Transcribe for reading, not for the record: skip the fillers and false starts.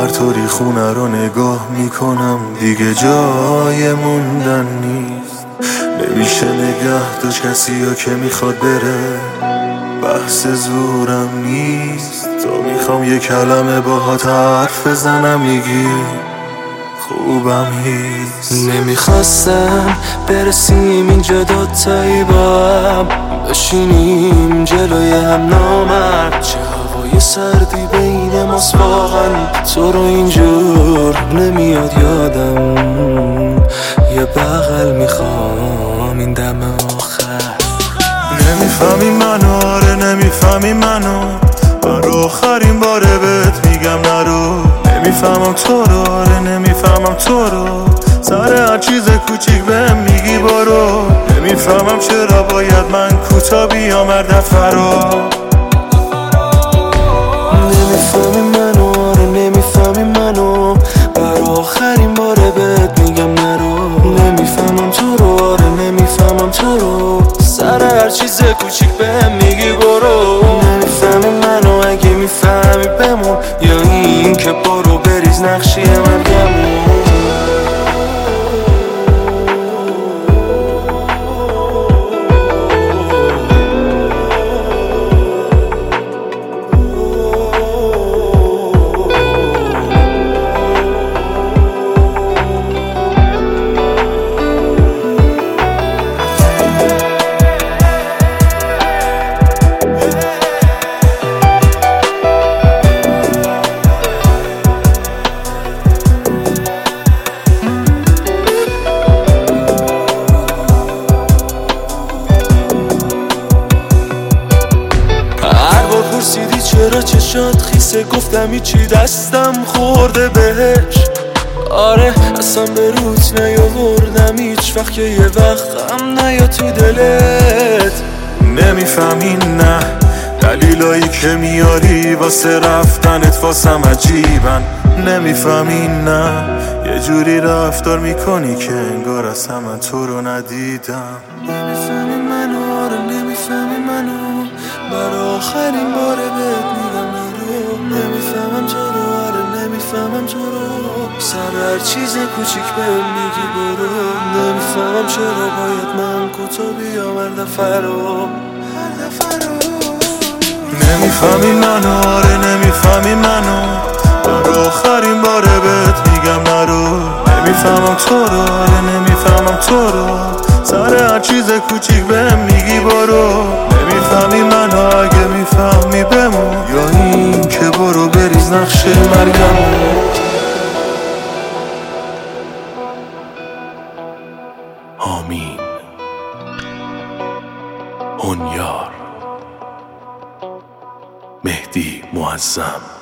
هر طوری خونه رو نگاه میکنم دیگه جای موندن نیست. نمیشه نگه داشت کسی ها که میخواد بره، بحث زورم نیست. تو میخوام یه کلمه باهات حرف بزنم میگی خوبم هیست. نمیخواستم برسیم اینجا دوتایی با هم بشینیم جلوی هم نامرد. چه هوای سردی بین ماست واقعا، تو رو اینجور نمیاد یادم. یه بغل میخوام این دم آخر. نمیفهمی منو، آره نمیفهمی منو، برای آخرین باره بهت میگم نرو. نمیفهمم تو رو، آره نمیفهمم تو رو، سر هر چیز کوچیک بهم میگی برو. نمیفهمم چرا باید من کوتا بیام هر دفعه رو. نمیفهمی منو، آره نمیفهمی منو، برای آخرین باره بهت میگم نرو. نمیفهمم تو رو، آره نمیفهمم تو رو، سر هر چیز کوچیک بهم میگی برو. نمیفهمی منو، اگه میفهمی بمون، یا این که برو بریز نقشی مرگمون. پرسیدی چرا چشات خیسه، گفتم هیچی دستم خورده بهش. آره اصلا به روت نیاوردم هیچ وقت که یه وقت غم نیا تو دلت. نمیفهمی نه، دلیلایی که میاری واسه رفتنت واسم عجیبن. نمیفهمی نه، یه جوری رفتار میکنی که انگار اصلا من تو رو ندیدم. نمیفهمی منو، آره نمیفهمی منو، برای آخرین باره بهت میگم نرو. نمیفهمم تو رو، آره نمیفهمم تو رو، سر هر چیز کوچیک بهم میگی برو. نمیفهمم چرا باید من کوتا بیام هر دفعه رو. نمیفهمی منو، آره نمیفهمی منو، برای آخرین باره بهت میگم نرو. نمیفهمم تو رو، آره نمیفهمم تو رو، سر هر چیز کوچیک بهم میگی برو. نمیفهمی منو، اگه میفهمی بمون، یا این که برو بریز نقش مرگمون. آمین. هنیار مهدی معظم.